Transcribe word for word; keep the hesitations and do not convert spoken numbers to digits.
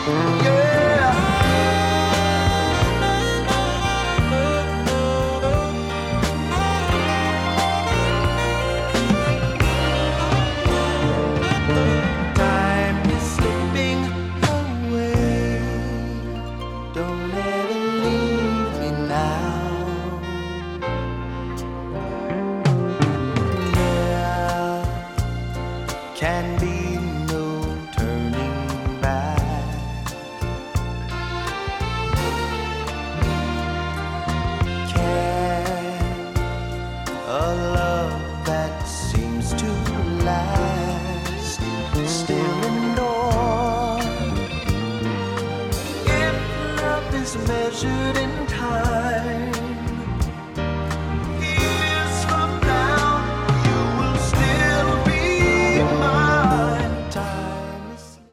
Yeah. Time is slipping away. Don't ever leave me now. There can be no turning back. Can a love that seems to last still endure? If love is measured in